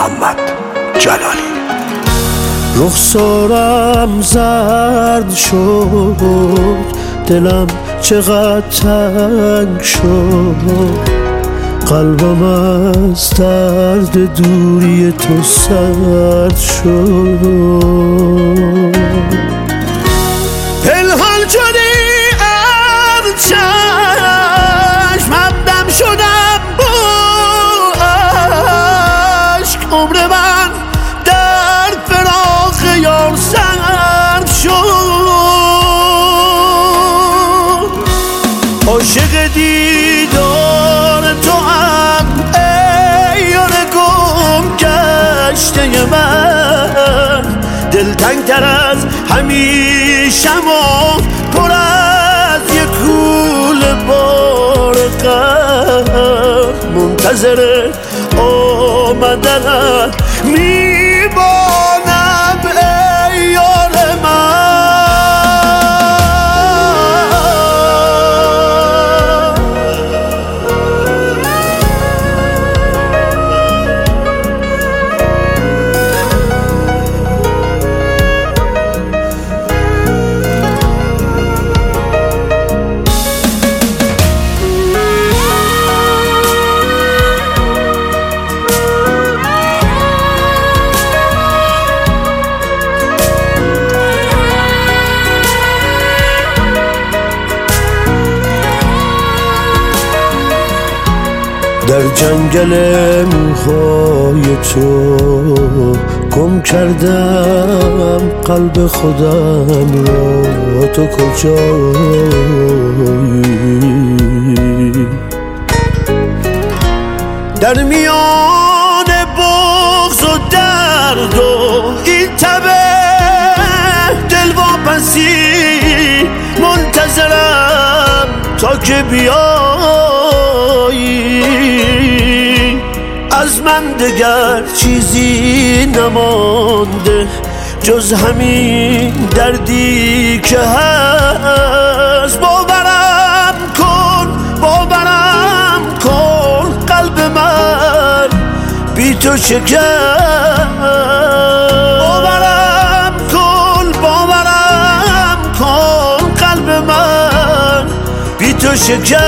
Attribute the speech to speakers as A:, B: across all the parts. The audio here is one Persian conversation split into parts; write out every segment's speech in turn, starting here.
A: محمد جلالی.
B: رخسارم زرد شد، دلم چقدر تنگ شد، قلبم از درد دوری تو سرد شد. پنهان شدی از چشم، همدم شدم با عشق، عمر من در فراق یار سرد شد. عاشق دیدار تو هم ای یار گم گشته من، دلتنگ تر از همیشم و پر از یک کوله بار غم، منتظر آمدنت میمانم ای یار من. در جنگل موهای تو گم کردم قلب خودم را، تو کجایی؟ در میان بغض و درد و این تبه دلواپسی منتظرم تا که بیایی. از من دگر چیزی نمانده جز همین دردی که هست. باورم کن قلب من بی تو شکست. باورم کن قلب من بی تو شکست.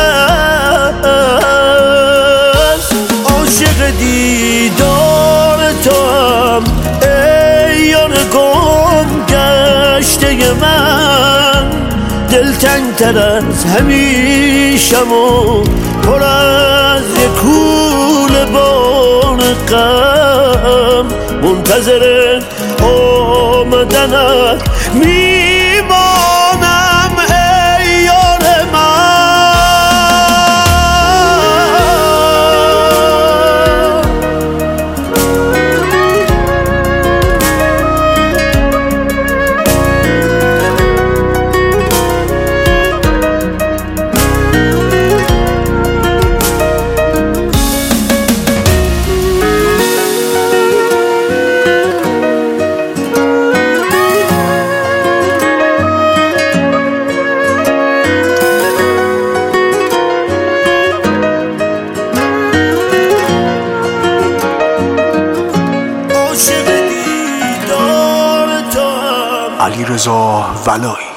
B: عاشق دیدار تو هم ای یار گم گشته من، دلتنگ تر از همیشم و پر از یک کوله بار غم، منتظر آمدنت میمانم ای یار من.
A: علیرضا ولایی.